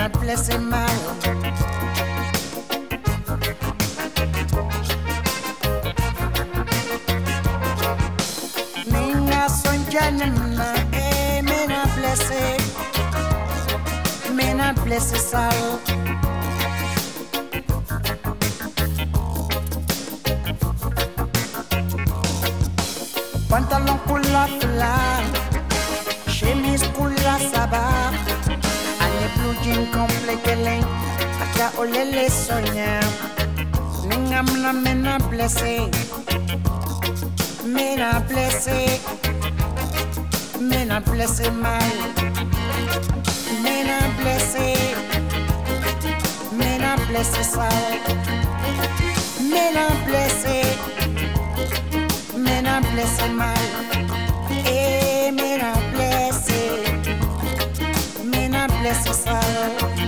not blessé mal. Ninga son janina, me not blessé sal. Pantalon couleur flat, chemise couleur sabbat, ane blue jean complet keleng, aka olele sonya. Ningam na mena blessé, mena blessé mal, mena blessé sal, mena blessé mal, mena blessé sal.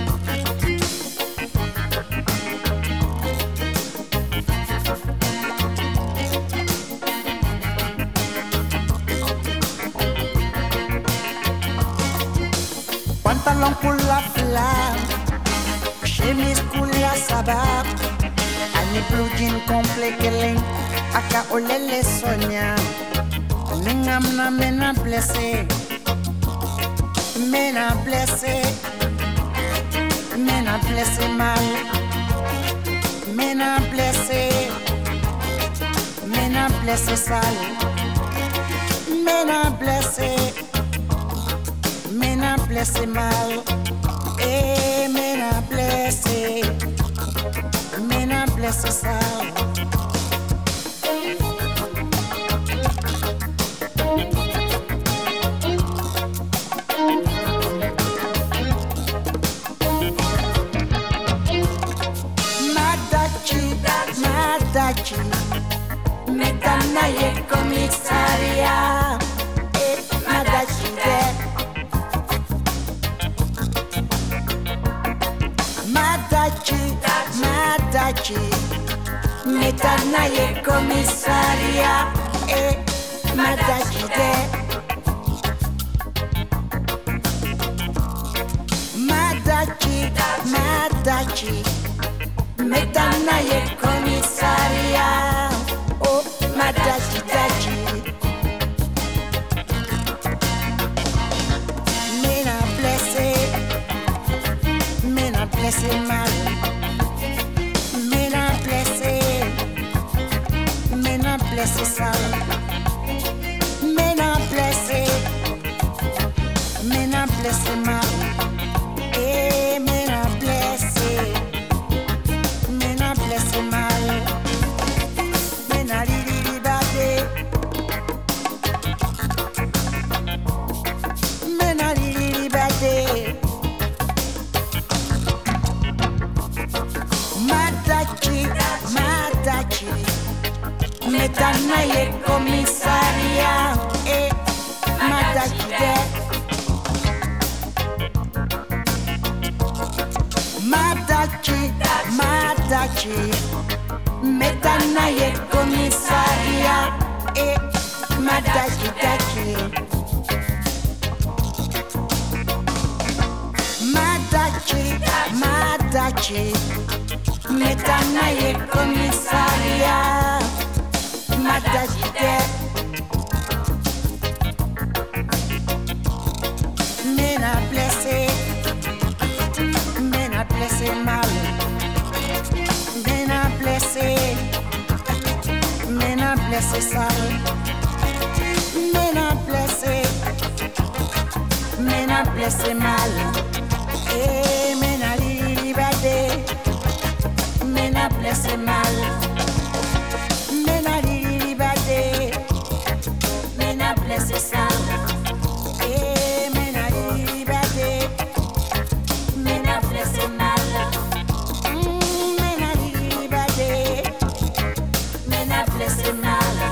Pantalon couleur flamme, chemise couleur sabbat, ane blue jean complet keleng, aka olele sonya. Ningam na mena blessé mal, mena blessé sal, mena blessé mal, mena blessé sal. Madachi, metana ye komisaria, Madachi de. Madachi, metana ye komisaria, Madachi de. Madachi, metana ye komisaria, oh Madachi. Mena blessé mal, mena blessé sal, mena blessé mal, mena blessé mal, mena lili bade, mena lili bade. Madachi, metana ye komisaria, Madachi de. Madachi, metana ye komisaria, Madachi. Madachi, metana ye komisaria, Madachi de. Mena blessé mal, mena blessé sal, mena blessé mal, mena libade, mena blessé mal, mena libade, mena blessé sal, mena libade, mena blessé mal, mena libade, mena blessé mal.